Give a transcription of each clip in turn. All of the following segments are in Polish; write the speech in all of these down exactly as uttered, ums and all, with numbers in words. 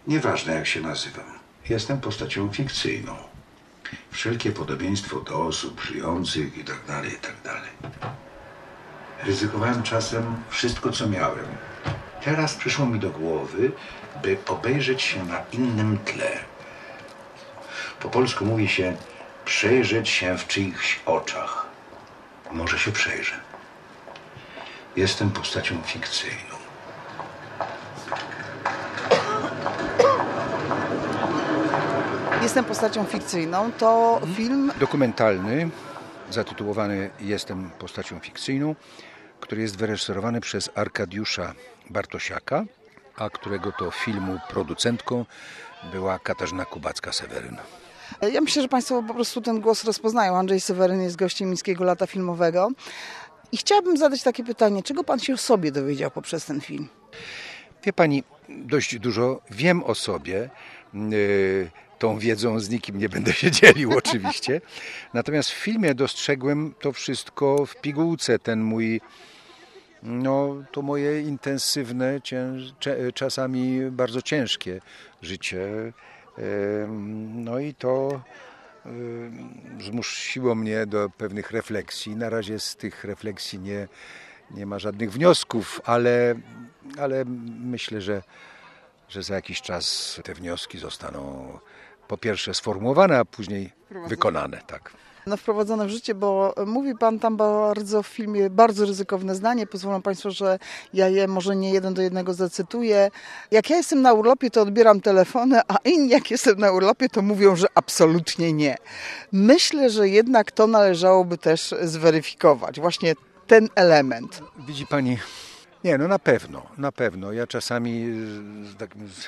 Nieważne, jak się nazywam. Jestem postacią fikcyjną. Wszelkie podobieństwo do osób żyjących i tak dalej, i tak dalej. Ryzykowałem czasem wszystko, co miałem. Teraz przyszło mi do głowy, by obejrzeć się na innym tle. Po polsku mówi się przejrzeć się w czyichś oczach. Może się przejrzę. Jestem postacią fikcyjną. Jestem postacią fikcyjną. To mhm. film dokumentalny zatytułowany Jestem postacią fikcyjną, który jest wyreżyserowany przez Arkadiusza Bartosiaka, a którego to filmu producentką była Katarzyna Kubacka-Seweryn. Ja myślę, że Państwo po prostu ten głos rozpoznają. Andrzej Seweryn jest gościem Miejskiego Lata Filmowego. I chciałabym zadać takie pytanie, czego Pan się o sobie dowiedział poprzez ten film? Wie Pani, dość dużo wiem o sobie. Yy, tą wiedzą z nikim nie będę się dzielił oczywiście. Natomiast w filmie dostrzegłem to wszystko w pigułce. Ten mój, no to moje intensywne, cięż, czasami bardzo ciężkie życie. Yy, no i to zmusiło mnie do pewnych refleksji. Na razie z tych refleksji nie, nie ma żadnych wniosków, ale, ale myślę, że, że za jakiś czas te wnioski zostaną po pierwsze sformułowane, a później wykonane. Tak. No, wprowadzone w życie, bo mówi Pan tam bardzo w filmie bardzo ryzykowne zdanie. Pozwolą Państwo, że ja je może nie jeden do jednego zacytuję. Jak ja jestem na urlopie, to odbieram telefony, a inni jak jestem na urlopie, to mówią, że absolutnie nie. Myślę, że jednak to należałoby też zweryfikować. Właśnie ten element. Widzi Pani, nie, no na pewno, na pewno. Ja czasami z takim... Z...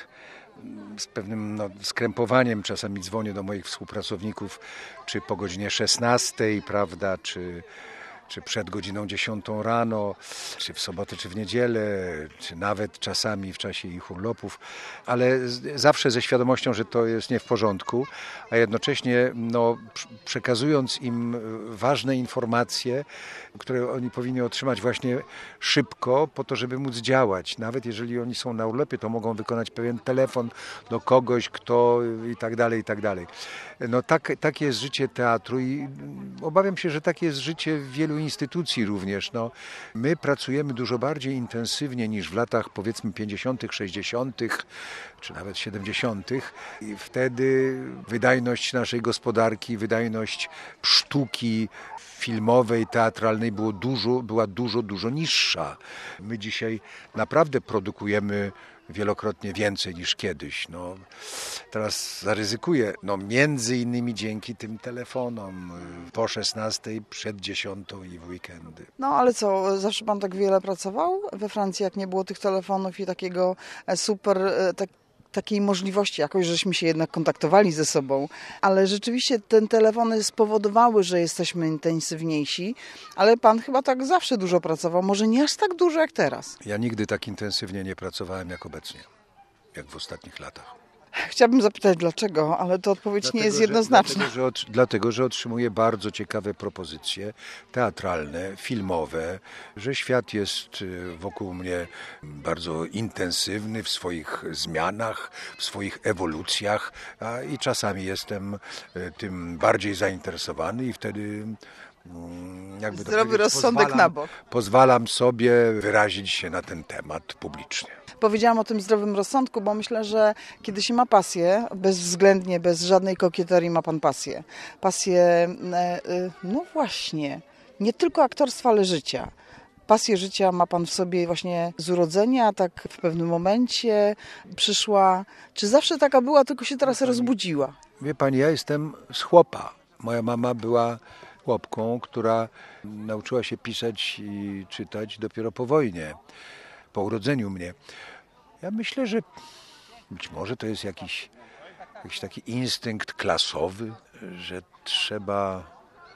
z pewnym no, skrępowaniem czasami dzwonię do moich współpracowników, czy po godzinie szesnastej, prawda, czy, czy przed godziną dziesiątą rano, czy w sobotę, czy w niedzielę, czy nawet czasami w czasie ich urlopów, ale z, zawsze ze świadomością, że to jest nie w porządku, a jednocześnie no, przekazując im ważne informacje, które oni powinni otrzymać właśnie szybko, po to, żeby móc działać. Nawet jeżeli oni są na urlopie, to mogą wykonać pewien telefon do kogoś, kto i tak dalej, i tak dalej. No tak, takie jest życie teatru i obawiam się, że takie jest życie wielu instytucji również. No, my pracujemy dużo bardziej intensywnie niż w latach powiedzmy pięćdziesiątych, sześćdziesiątych czy nawet siedemdziesiątych i wtedy wydajność naszej gospodarki, wydajność sztuki filmowej, teatralnej było dużo, była dużo, dużo niższa. My dzisiaj naprawdę produkujemy wielokrotnie więcej niż kiedyś. No, teraz zaryzykuję, no między innymi dzięki tym telefonom po szesnastej, przed dziesiątą i w weekendy. No ale co, zawsze Pan tak wiele pracował we Francji, jak nie było tych telefonów i takiego super... Tak... takiej możliwości jakoś, żeśmy się jednak kontaktowali ze sobą, ale rzeczywiście te telefony spowodowały, że jesteśmy intensywniejsi, ale Pan chyba tak zawsze dużo pracował, może nie aż tak dużo jak teraz. Ja nigdy tak intensywnie nie pracowałem jak obecnie, jak w ostatnich latach. Chciałabym zapytać dlaczego, ale to odpowiedź dlatego, nie jest jednoznaczna. Że, dlatego, że od, dlatego, że otrzymuję bardzo ciekawe propozycje teatralne, filmowe, że świat jest wokół mnie bardzo intensywny w swoich zmianach, w swoich ewolucjach a, i czasami jestem tym bardziej zainteresowany i wtedy... Jakby Zdrowy rozsądek pozwalam, na bok. Pozwalam sobie wyrazić się na ten temat publicznie. Powiedziałam o tym zdrowym rozsądku, bo myślę, że kiedy się ma pasję, bezwzględnie, bez żadnej kokieterii ma Pan pasję. Pasję, no właśnie, nie tylko aktorstwa, ale życia. Pasję życia ma Pan w sobie właśnie z urodzenia, tak w pewnym momencie przyszła. Czy zawsze taka była, tylko się teraz Wie pani, rozbudziła? Wie Pani, ja jestem z chłopa. Moja mama była chłopką, która nauczyła się pisać i czytać dopiero po wojnie, po urodzeniu mnie. Ja myślę, że być może to jest jakiś, jakiś taki instynkt klasowy, że trzeba...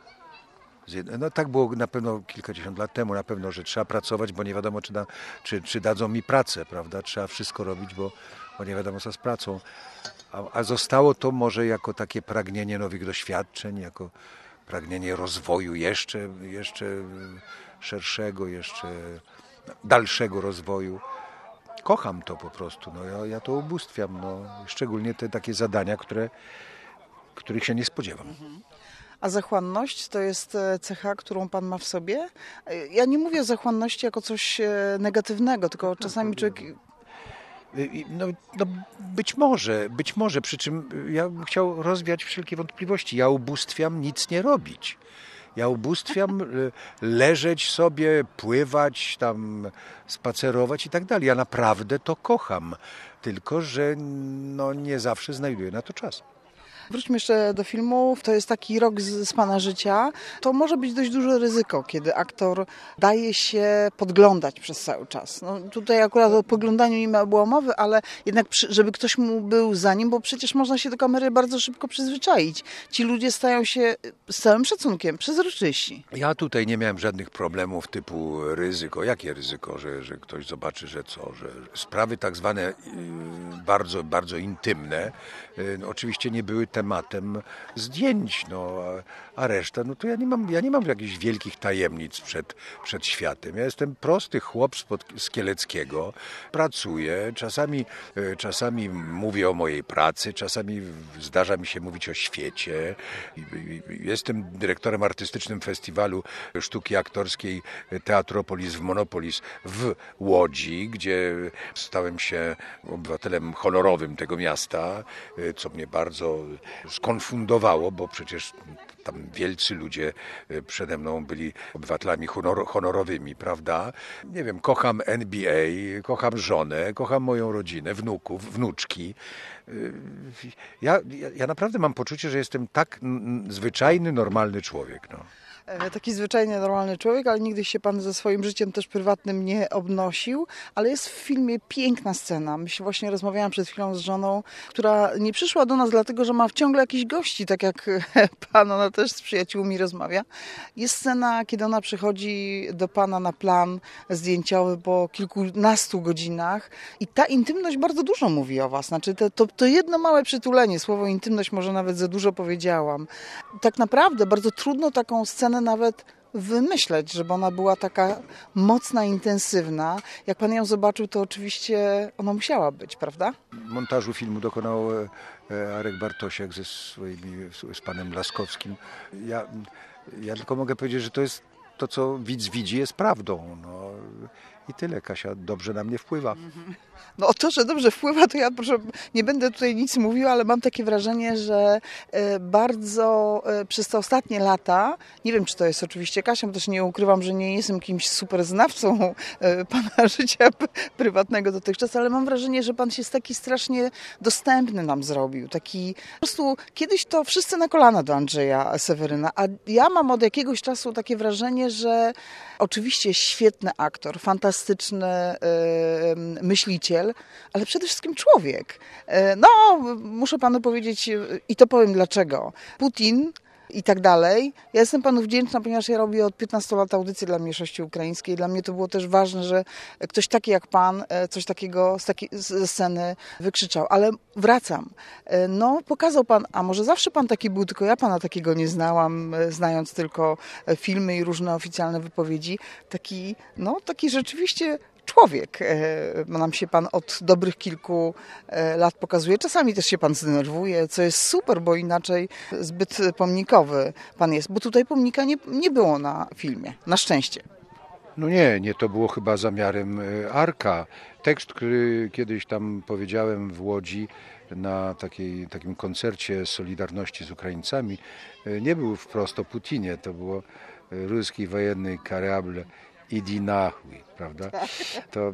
No tak było na pewno kilkadziesiąt lat temu, na pewno, że trzeba pracować, bo nie wiadomo, czy, da, czy, czy dadzą mi pracę, prawda? Trzeba wszystko robić, bo, bo nie wiadomo, co z pracą. A, a zostało to może jako takie pragnienie nowych doświadczeń, jako pragnienie rozwoju jeszcze, jeszcze szerszego, jeszcze dalszego rozwoju. kocham to po prostu, no, ja, ja to ubóstwiam, no, szczególnie te takie zadania, które, których się nie spodziewam. A zachłanność to jest cecha, którą pan ma w sobie? Ja nie mówię o zachłanności jako coś negatywnego, tylko czasami człowiek... No, no być może, być może, przy czym ja bym chciał rozwiać wszelkie wątpliwości. Ja ubóstwiam nic nie robić. Ja ubóstwiam leżeć sobie, pływać, tam spacerować i tak dalej. Ja naprawdę to kocham, tylko że no, nie zawsze znajduję na to czas. Wróćmy jeszcze do filmów. To jest taki rok z, z pana życia. To może być dość duże ryzyko, kiedy aktor daje się podglądać przez cały czas. No, tutaj akurat o podglądaniu nie ma było mowy, ale jednak przy, żeby ktoś mu był za nim, bo przecież można się do kamery bardzo szybko przyzwyczaić. Ci ludzie stają się z całym szacunkiem przezroczyści. Ja tutaj nie miałem żadnych problemów typu ryzyko. Jakie ryzyko, że, że ktoś zobaczy, że co, że sprawy tak zwane yy, bardzo, bardzo intymne yy, no, oczywiście nie były tematem zdjęć, no, a, a reszta, no to ja nie mam, ja nie mam jakichś wielkich tajemnic przed, przed światem. Ja jestem prosty chłop spod, z Kieleckiego, pracuję, czasami, czasami mówię o mojej pracy, czasami zdarza mi się mówić o świecie. Jestem dyrektorem artystycznym festiwalu sztuki aktorskiej Teatropolis w Monopolis w Łodzi, gdzie stałem się obywatelem honorowym tego miasta, co mnie bardzo skonfundowało, bo przecież tam wielcy ludzie przede mną byli obywatelami honor, honorowymi, prawda? Nie wiem, kocham N B A, kocham żonę, kocham moją rodzinę, wnuków, wnuczki. Ja, ja, ja naprawdę mam poczucie, że jestem tak zwyczajny, normalny człowiek, no. Taki zwyczajny, normalny człowiek, ale nigdy się pan ze swoim życiem też prywatnym nie obnosił, ale jest w filmie piękna scena. Myślę, właśnie rozmawiałam przed chwilą z żoną, która nie przyszła do nas dlatego, że ma ciągle jakichś gości, tak jak pan, ona też z przyjaciółmi rozmawia. Jest scena, kiedy ona przychodzi do pana na plan zdjęciowy po kilkunastu godzinach i ta intymność bardzo dużo mówi o was. Znaczy to, to, to jedno małe przytulenie, słowo intymność może nawet za dużo powiedziałam. Tak naprawdę bardzo trudno taką scenę nawet wymyśleć, żeby ona była taka mocna, intensywna. Jak pan ją zobaczył, to oczywiście ona musiała być, prawda? Montażu filmu dokonał Arek Bartosiak ze swoimi, z panem Laskowskim. Ja, ja tylko mogę powiedzieć, że to jest to, co widz widzi, jest prawdą. No. I tyle, Kasia dobrze na mnie wpływa. No o to, że dobrze wpływa, to ja proszę, nie będę tutaj nic mówiła, ale mam takie wrażenie, że bardzo przez te ostatnie lata, nie wiem, czy to jest oczywiście Kasia, bo też nie ukrywam, że nie jestem kimś super znawcą pana życia prywatnego dotychczas, ale mam wrażenie, że pan się jest taki strasznie dostępny nam zrobił. Taki po prostu kiedyś to wszyscy na kolana do Andrzeja Seweryna, a ja mam od jakiegoś czasu takie wrażenie, że oczywiście świetny aktor, fantastyczny yy, myśliciel, ale przede wszystkim człowiek. No, muszę panu powiedzieć i to powiem dlaczego. Putin i tak dalej. Ja jestem panu wdzięczna, ponieważ ja robię od piętnastu lat audycję dla mniejszości ukraińskiej. Dla mnie to było też ważne, że ktoś taki jak pan coś takiego z takiej ze sceny wykrzyczał. Ale wracam. No, pokazał pan, a może zawsze pan taki był, tylko ja pana takiego nie znałam, znając tylko filmy i różne oficjalne wypowiedzi. Taki, no, taki rzeczywiście człowiek. Nam się pan od dobrych kilku lat pokazuje. Czasami też się pan zdenerwuje, co jest super, bo inaczej zbyt pomnikowy pan jest. Bo tutaj pomnika nie, nie było na filmie. Na szczęście. No nie, nie to było chyba zamiarem Arka. Tekst, który kiedyś tam powiedziałem w Łodzi na takiej, takim koncercie Solidarności z Ukraińcami, nie był wprost o Putinie. To było ruski wojenny karabl Idi nachuj, prawda? To,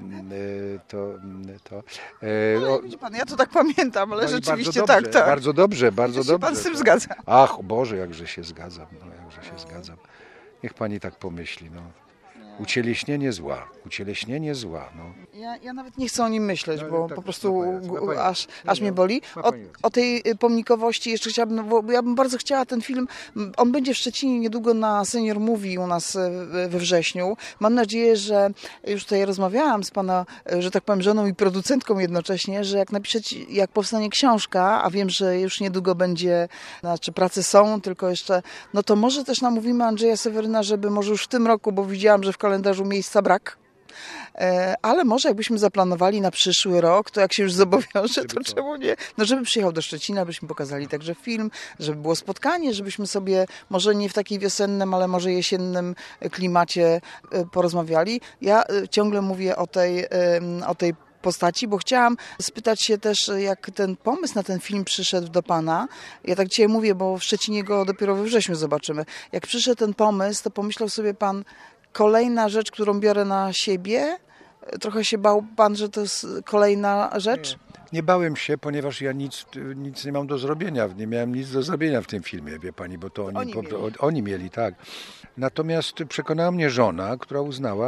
to, to, no, widzi pan, ja to tak pamiętam, ale no rzeczywiście dobrze, tak, tak. Bardzo dobrze, bardzo ja dobrze. Pan z tym zgadza. Ach, Boże, jakże się zgadzam, no, jakże się zgadzam. Niech pani tak pomyśli, no. Ucieleśnienie zła, ucieleśnienie zła. No. Ja, ja nawet nie chcę o nim myśleć, no, bo tak, po prostu pajac, aż, no, aż mnie boli. O, o tej pomnikowości jeszcze chciałabym, bo ja bym bardzo chciała ten film, on będzie w Szczecinie niedługo na Senior Movie u nas we wrześniu. Mam nadzieję, że już tutaj rozmawiałam z pana, że tak powiem, żoną i producentką jednocześnie, że jak napiszecie, jak powstanie książka, a wiem, że już niedługo będzie, znaczy prace są, tylko jeszcze, no to może też namówimy Andrzeja Seweryna, żeby może już w tym roku, bo widziałam, że w kalendarzu miejsca brak, E, ale może jakbyśmy zaplanowali na przyszły rok, to jak się już zobowiąże, Żeby to co? czemu nie? No żeby przyjechał do Szczecina, byśmy pokazali także film, żeby było spotkanie, żebyśmy sobie może nie w takiej wiosennym, ale może jesiennym klimacie e, porozmawiali. Ja e, ciągle mówię o tej, e, o tej postaci, bo chciałam spytać się też, jak ten pomysł na ten film przyszedł do Pana. Ja tak dzisiaj mówię, bo w Szczecinie go dopiero we wrześniu zobaczymy. Jak przyszedł ten pomysł, to pomyślał sobie Pan, kolejna rzecz, którą biorę na siebie? Trochę się bał Pan, że to jest kolejna rzecz? Nie bałem się, ponieważ ja nic, nic nie mam do zrobienia, nie miałem nic do zrobienia w tym filmie, wie pani, bo to oni, Oni po, mieli. oni mieli, tak. Natomiast przekonała mnie żona, która uznała,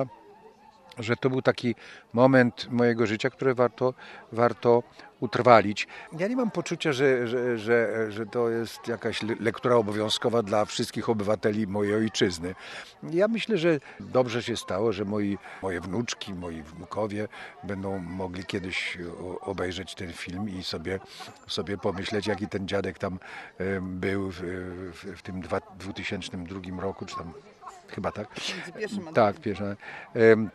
że to był taki moment mojego życia, które warto, warto utrwalić. Ja nie mam poczucia, że, że, że, że to jest jakaś le- lektura obowiązkowa dla wszystkich obywateli mojej ojczyzny. Ja myślę, że dobrze się stało, że moi, moje wnuczki, moi wnukowie będą mogli kiedyś o- obejrzeć ten film i sobie, sobie pomyśleć, jaki ten dziadek tam em, był w, w, w tym dwa, dwutysięcznym drugim roku, czy tam chyba tak. Tak, pierwsza. Em,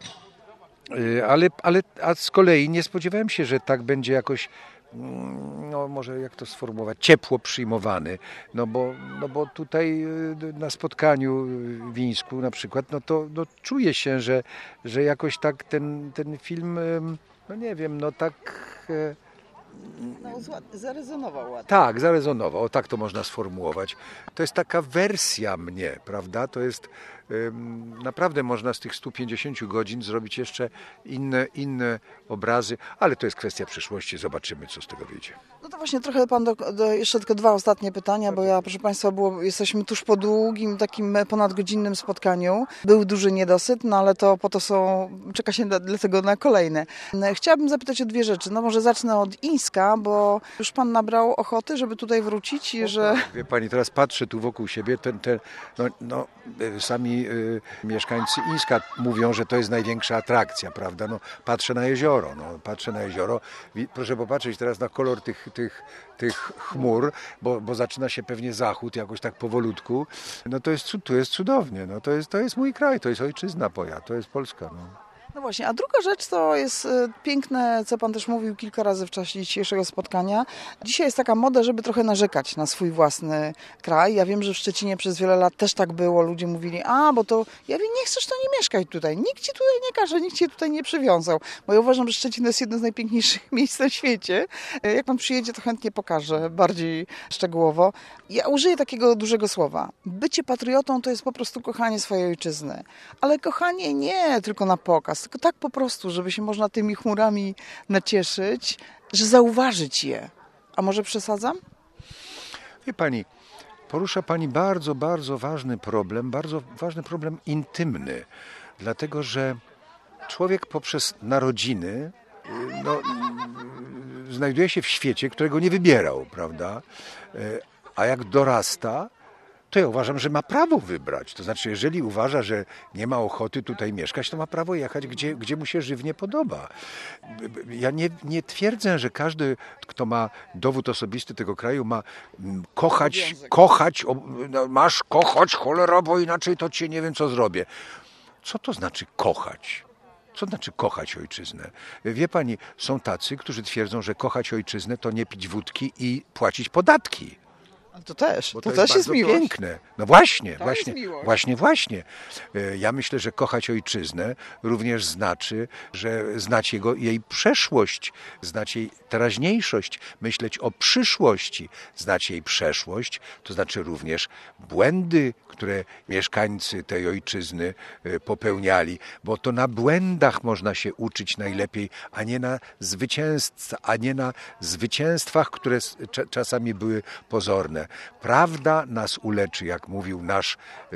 y, Ale, ale a z kolei nie spodziewałem się, że tak będzie jakoś, mm, no może jak to sformułować, ciepło przyjmowany. No bo, no bo tutaj y, na spotkaniu w Wińsku na przykład, no to no, czuję się, że, że jakoś tak ten, ten film, ym, no nie wiem, no tak... e, No, zarezonował ładnie. Tak, zarezonował, o, tak to można sformułować. To jest taka wersja mnie, prawda? To jest ym, naprawdę można z tych stu pięćdziesięciu godzin zrobić jeszcze inne, inne obrazy, ale to jest kwestia przyszłości, zobaczymy, co z tego wyjdzie. No to właśnie trochę Pan, do, do, jeszcze tylko dwa ostatnie pytania, bo ja, proszę Państwa, było, jesteśmy tuż po długim, takim ponadgodzinnym spotkaniu. Był duży niedosyt, no ale to po to są, czeka się dla- dlatego na kolejne. Chciałabym zapytać o dwie rzeczy. No może zacznę od Ińska, bo już Pan nabrał ochoty, żeby tutaj wrócić i że... Wie pani, teraz patrzę tu wokół siebie, ten, ten, no, no, y, sami y, mieszkańcy Ińska mówią, że to jest największa atrakcja, prawda? No, patrzę na jezioro, no, patrzę na jezioro. Wi- Proszę popatrzeć teraz na kolor tych, tych, tych chmur, bo, bo zaczyna się pewnie zachód jakoś tak powolutku. No to jest, cud- to jest cudownie, no, to, jest, to jest mój kraj, to jest ojczyzna moja, to jest Polska. No. No właśnie, a druga rzecz to jest e, piękne, co Pan też mówił kilka razy w czasie dzisiejszego spotkania. Dzisiaj jest taka moda, żeby trochę narzekać na swój własny kraj. Ja wiem, że w Szczecinie przez wiele lat też tak było. Ludzie mówili, a bo to, ja wiem, nie chcesz, to nie mieszkaj tutaj. Nikt ci tutaj nie każe, nikt cię tutaj nie przywiązał. Bo ja uważam, że Szczecin to jest jedno z najpiękniejszych miejsc na świecie. E, Jak Pan przyjedzie, to chętnie pokażę bardziej szczegółowo. Ja użyję takiego dużego słowa. Bycie patriotą to jest po prostu kochanie swojej ojczyzny. Ale kochanie nie tylko na pokaz, tylko tak po prostu, żeby się można tymi chmurami nacieszyć, że zauważyć je. A może przesadzam? Wie pani, porusza pani bardzo, bardzo ważny problem, bardzo ważny problem intymny, dlatego że człowiek poprzez narodziny y, no, y, znajduje się w świecie, którego nie wybierał, prawda? Y, A jak dorasta, to ja uważam, że ma prawo wybrać. To znaczy, jeżeli uważa, że nie ma ochoty tutaj mieszkać, to ma prawo jechać, gdzie, gdzie mu się żywnie podoba. Ja nie, nie twierdzę, że każdy, kto ma dowód osobisty tego kraju, ma mm, kochać, Obowiązek. kochać, o, no, masz kochać, cholera, bo inaczej to cię nie wiem, co zrobię. Co to znaczy kochać? Co znaczy kochać ojczyznę? Wie pani, są tacy, którzy twierdzą, że kochać ojczyznę to nie pić wódki i płacić podatki. Ale to też, Bo to, to, też jest jest bardzo miłość. piękne. No właśnie, To właśnie, jest miłość. właśnie, właśnie. E, Ja myślę, że kochać ojczyznę również znaczy, że znać jego, jej przeszłość, znać jej teraźniejszość, myśleć o przyszłości, znać jej przeszłość, to znaczy również błędy, które mieszkańcy tej ojczyzny e, popełniali, bo to na błędach można się uczyć najlepiej, a nie na zwycięstw, a nie na zwycięstwach, które s- cza- czasami były pozorne. Prawda nas uleczy, jak mówił nasz, yy,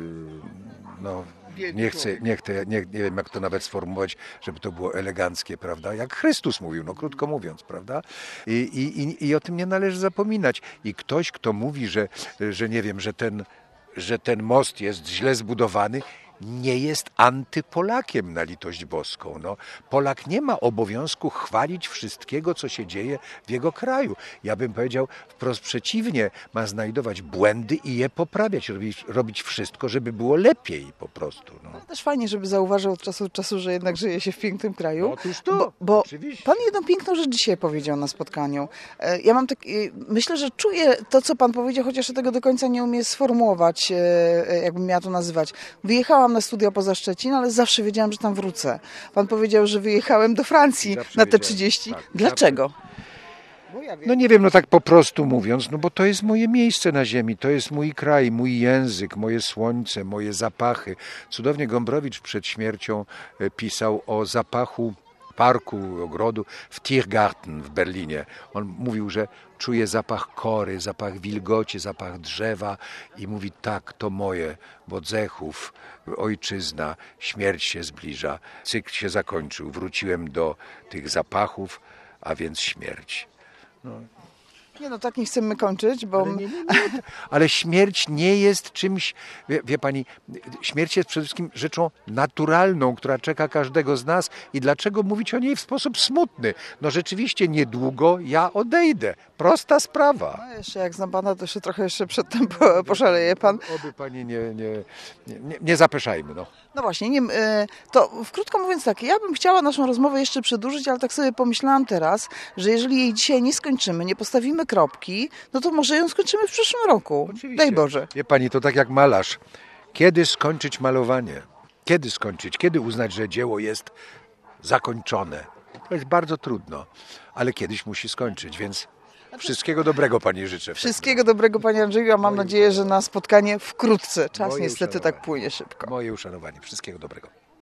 no Wielki nie chcę, człowiek. nie, chcę nie, nie wiem jak to nawet sformułować, żeby to było eleganckie, prawda? Jak Chrystus mówił, no krótko mówiąc, prawda? I, i, i, i o tym nie należy zapominać. I ktoś, kto mówi, że, że nie wiem, że ten, że ten most jest źle zbudowany, nie jest antypolakiem na litość boską. No, Polak nie ma obowiązku chwalić wszystkiego, co się dzieje w jego kraju. Ja bym powiedział wprost przeciwnie, ma znajdować błędy i je poprawiać, robić, robić wszystko, żeby było lepiej po prostu. No. No też fajnie, żeby zauważył od czasu do czasu, że jednak żyje się w pięknym kraju. No, otóż to, bo, bo oczywiście. pan jedną piękną rzecz dzisiaj powiedział na spotkaniu. E, Ja mam tak, e, myślę, że czuję to, co pan powiedział, chociaż ja tego do końca nie umiem sformułować, e, e, jakbym miała to nazywać. Wyjechałam na studia poza Szczecin, ale zawsze wiedziałam, że tam wrócę. Pan powiedział, że wyjechałem do Francji Zawsze na te wiedziałem, trzydzieści. tak, Dlaczego? No nie wiem, no tak po prostu mówiąc, no bo to jest moje miejsce na ziemi, to jest mój kraj, mój język, moje słońce, moje zapachy. Cudownie Gombrowicz przed śmiercią e, pisał o zapachu parku, ogrodu w Tiergarten w Berlinie. On mówił, że czuje zapach kory, zapach wilgoci, zapach drzewa i mówi tak, to moje, bo Odzechów, ojczyzna, śmierć się zbliża. Cykl się zakończył, wróciłem do tych zapachów, a więc śmierć. Nie no, tak nie chcemy kończyć, bo... Ale, nie, nie, nie. Ale śmierć nie jest czymś, wie, wie pani, śmierć jest przede wszystkim rzeczą naturalną, która czeka każdego z nas i dlaczego mówić o niej w sposób smutny? No rzeczywiście niedługo ja odejdę. Prosta sprawa. No jeszcze jak znam pana, to jeszcze trochę jeszcze przedtem po- poszaleje pan. Oby pani nie, nie, nie, nie, nie zapeszajmy. No. No właśnie, nie, e, to w krótko mówiąc tak, ja bym chciała naszą rozmowę jeszcze przedłużyć, ale tak sobie pomyślałam teraz, że jeżeli jej dzisiaj nie skończymy, nie postawimy kropki, no to może ją skończymy w przyszłym roku. Oczywiście. Daj Boże. Wie pani, to tak jak malarz. Kiedy skończyć malowanie? Kiedy skończyć? Kiedy uznać, że dzieło jest zakończone? To jest bardzo trudno, ale kiedyś musi skończyć, więc wszystkiego dobrego pani życzę. Wszystkiego dobrego panie Andrzeju, a mam nadzieję, że na spotkanie wkrótce. Czas Moje niestety uszanowanie. tak płynie szybko. Moje uszanowanie. Wszystkiego dobrego.